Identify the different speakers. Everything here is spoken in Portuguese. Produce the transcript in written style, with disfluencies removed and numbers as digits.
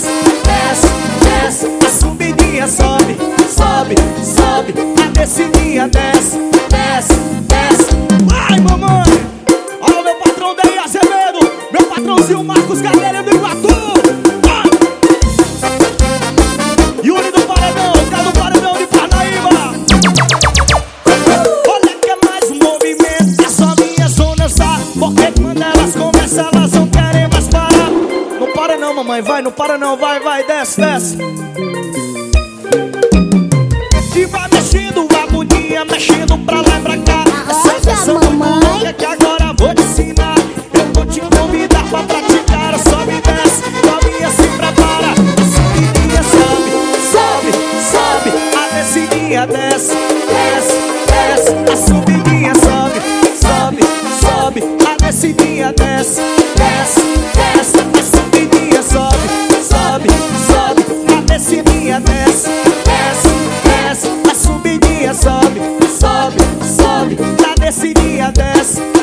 Speaker 1: desce, desce, desce. A subidinha sobe, sobe, sobe. A descidinha desce, desce, desce. Vai, mamãe! Olha o meu patrão Daí Azevedo, meu patrãozinho Marcos Galera do Iguatu. Yuri do Paredão, cara do Paredão de Parnaíba. Olha que é mais um movimento, é só minha zona dançar. Porque quando elas começam, elas não querem mais parar. Não para não, mamãe, vai, não para não, vai, vai, desce, desce. E vai mexendo a bundinha, mexendo pra lá e pra cá. Essa dança mamãe que agora vou te ensinar. Eu vou te convidar pra praticar. Sobe e desce, novinha se prepara. A subidinha sobe, sobe, sobe. A descidinha desce, desce, desce. A subidinha sobe, sobe, sobe. A descidinha desce, desce, desce. A subidinha sobe, sobe, sobe. A descidinha desce, desce, desce. A subidinha sobe, sobe, sobe. A descidinha desce.